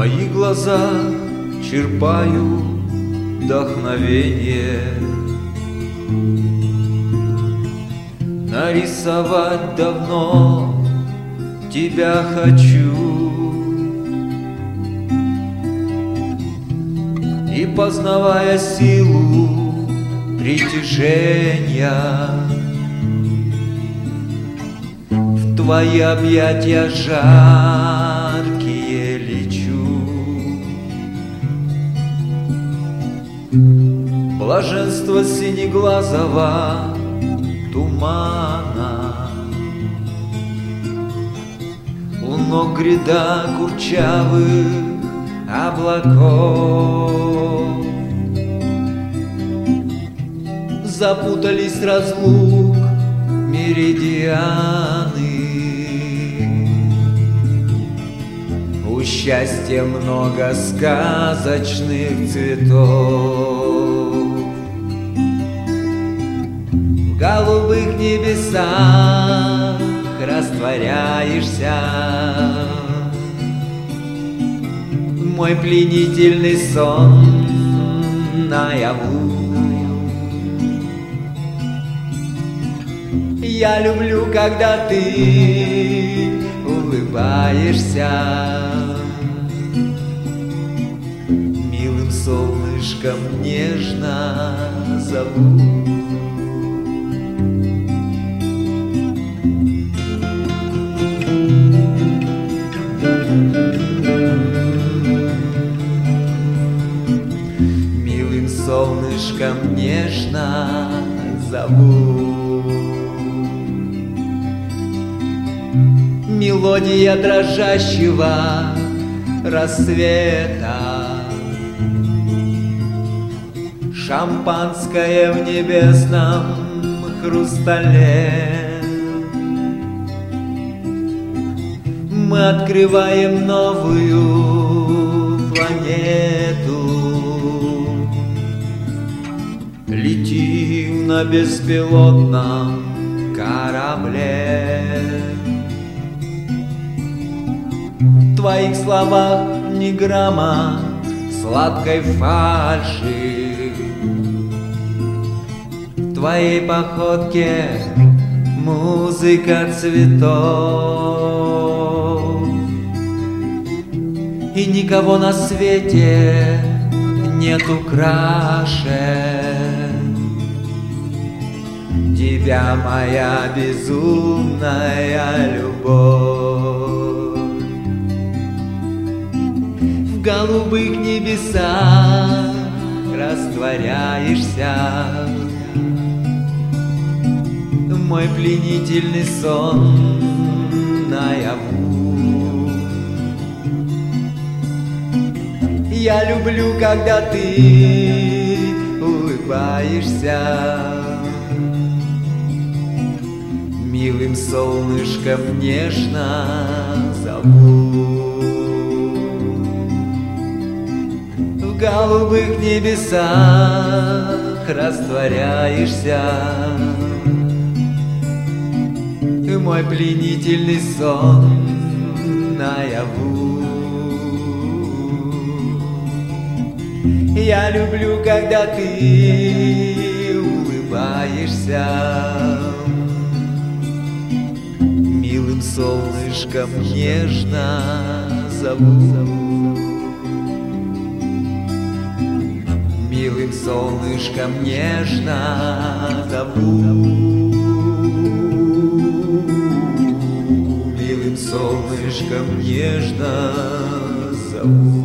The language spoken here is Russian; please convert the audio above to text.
твоих глазах черпаю вдохновение. Нарисовать давно тебя хочу и, познавая силу притяжения, в твои объятия жаркие лечу. Блаженство синеглазого тумана, у ног гряда курчавых облаков. Запутались разлук меридианы, у счастья много сказочных цветов. В голубых небесах растворяешься, мой пленительный сон наяву. Я люблю, когда ты улыбаешься, милым солнышком нежно зову. Милым солнышком нежно зову. Мелодия дрожащего рассвета, шампанское в небесном хрустале. Мы открываем новую планету, летим на беспилотном корабле. В твоих словах ни грамма сладкой фальши, в твоей походке музыка цветов. И никого на свете нету краше тебя, моя безумная любовь. В голубых небесах растворяешься, мой пленительный сон наяву. Я люблю, когда ты улыбаешься, милым солнышком нежно зову. В голубых небесах растворяешься, мой пленительный сон наяву. Я люблю, когда ты улыбаешься, милым солнышком нежно зову. Милым солнышком нежно зову. Милым солнышком нежно зову.